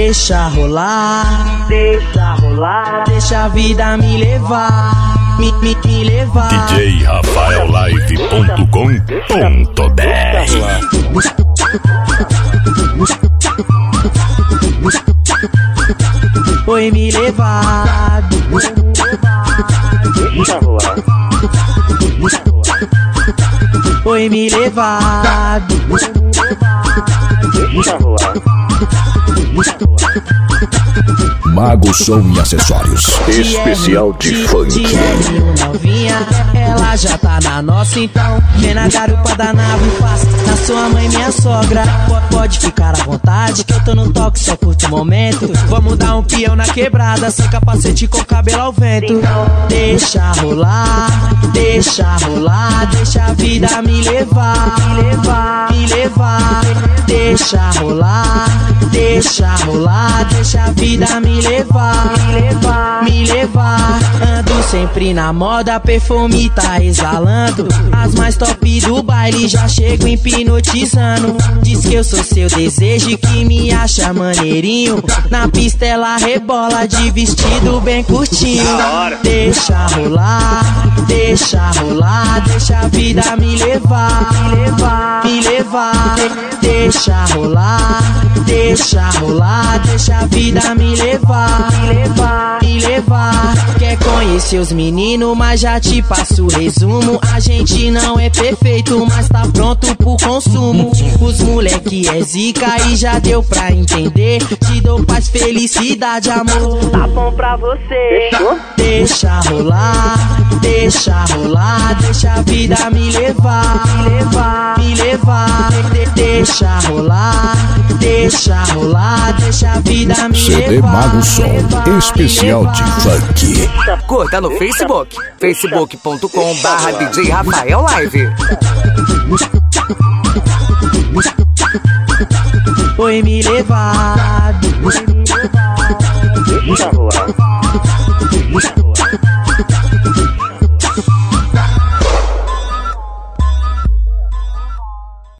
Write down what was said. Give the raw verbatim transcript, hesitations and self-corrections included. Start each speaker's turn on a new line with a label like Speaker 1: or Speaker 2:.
Speaker 1: Deixa rolar,
Speaker 2: deixa rolar,
Speaker 1: deixa a vida me levar, me, me, me levar.
Speaker 3: D J Rafael Live ponto com ponto B R.
Speaker 1: Foi me levar,
Speaker 2: deixa rolar,
Speaker 1: foi me levar,
Speaker 2: deixa rolar.
Speaker 4: Mago Som e Acessórios. Especial de, de funk.
Speaker 1: De novinha, ela já tá na nossa, então vem na garupa da nave, faz na sua mãe, minha sogra. Pode ficar à vontade, que eu tô no toque, só curto o momento. Vamos dar um peão na quebrada, sem capacete com cabelo ao vento. Deixa rolar, deixa rolar, deixa a vida me levar, me levar, me levar. Deixa rolar, deixa rolar, deixa a vida me levar, me levar, me levar. Ando sempre na moda, perfume tá exalando. As mais top do baile já chego hipnotizando. Diz que eu sou seu desejo e que me acha maneirinho. Na pista ela rebola de vestido bem curtinho. Deixa rolar, deixa rolar, deixa a vida me levar, me levar, me levar. Deixa rolar, deixa rolar, deixa a vida me levar, me levar, me levar. Quer conhecer os meninos, mas já te passo o resumo. A gente não é perfeito, mas tá pronto pro consumo. Os moleque é zica e já deu pra entender. Te dou paz, felicidade, amor, tá bom pra você. Deixa rolar, deixa rolar, deixa a vida me levar, me levar, me levar. Deixa rolar, deixa rolar, deixa a vida me
Speaker 4: C D
Speaker 1: levar.
Speaker 4: Mago Som, especial de funk.
Speaker 5: Curta no Facebook, facebook ponto com barra D J Rafael Live.
Speaker 1: Foi me levar,
Speaker 2: Deixa rolar, deixa rolar.